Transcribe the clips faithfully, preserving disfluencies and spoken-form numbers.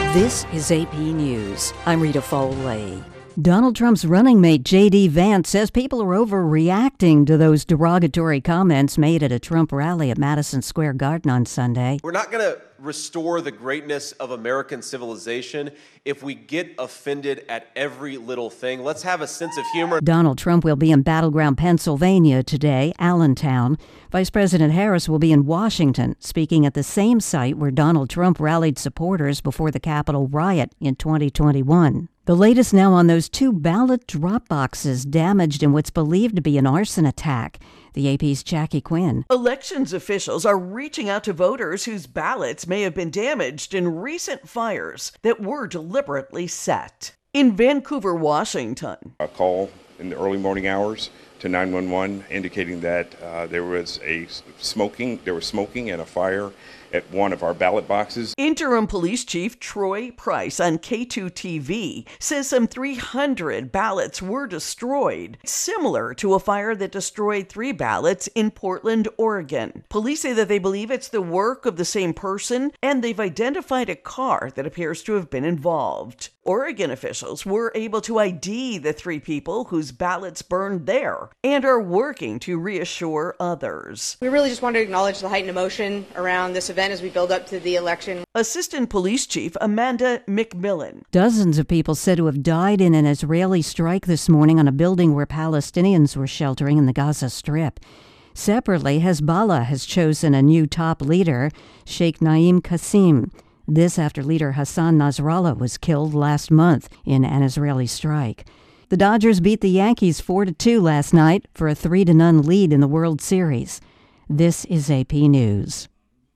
This is A P News. I'm Rita Foley. Donald Trump's running mate J D. Vance says people are overreacting to those derogatory comments made at a Trump rally at Madison Square Garden on Sunday. We're not going to restore the greatness of American civilization if we get offended at every little thing. Let's have a sense of humor. Donald Trump will be in battleground Pennsylvania today, Allentown. Vice President Harris will be in Washington, speaking at the same site where Donald Trump rallied supporters before the Capitol riot in twenty twenty-one. The latest now on those two ballot drop boxes damaged in what's believed to be an arson attack. The A P's Jackie Quinn. Elections officials are reaching out to voters whose ballots may have been damaged in recent fires that were deliberately set. In Vancouver, Washington, a call in the early morning hours to nine one one indicating that uh, there was a smoking, there was smoking and a fire at one of our ballot boxes. Interim Police Chief Troy Price on K two T V says some three hundred ballots were destroyed, similar to a fire that destroyed three ballots in Portland, Oregon. Police say that they believe it's the work of the same person, and they've identified a car that appears to have been involved. Oregon officials were able to I D the three people whose ballots burned there and are working to reassure others. We really just wanted to acknowledge the heightened emotion around this event as we build up to the election. Assistant Police Chief Amanda McMillan. Dozens of people said to have died in an Israeli strike this morning on a building where Palestinians were sheltering in the Gaza Strip. Separately, Hezbollah has chosen a new top leader, Sheikh Naim Qasim. This after leader Hassan Nasrallah was killed last month in an Israeli strike. The Dodgers beat the Yankees four to two last night for a three to none lead in the World Series. This is A P News.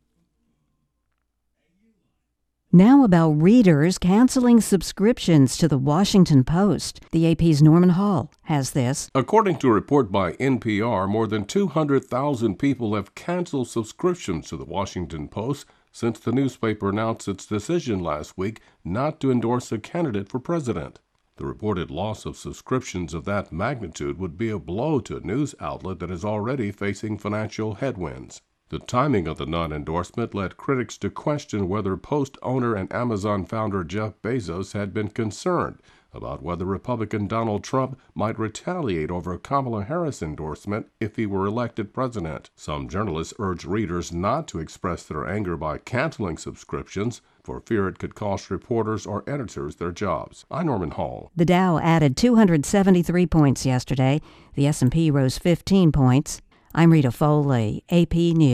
Now about readers canceling subscriptions to the Washington Post. The A P's Norman Hall has this. According to a report by N P R, more than two hundred thousand people have canceled subscriptions to the Washington Post since the newspaper announced its decision last week not to endorse a candidate for president. The reported loss of subscriptions of that magnitude would be a blow to a news outlet that is already facing financial headwinds. The timing of the non-endorsement led critics to question whether Post owner and Amazon founder Jeff Bezos had been concerned about whether Republican Donald Trump might retaliate over a Kamala Harris endorsement if he were elected president. Some journalists urge readers not to express their anger by canceling subscriptions for fear it could cost reporters or editors their jobs. I'm Norman Hall. The Dow added two hundred seventy-three points yesterday. The S and P rose fifteen points. I'm Rita Foley, A P News.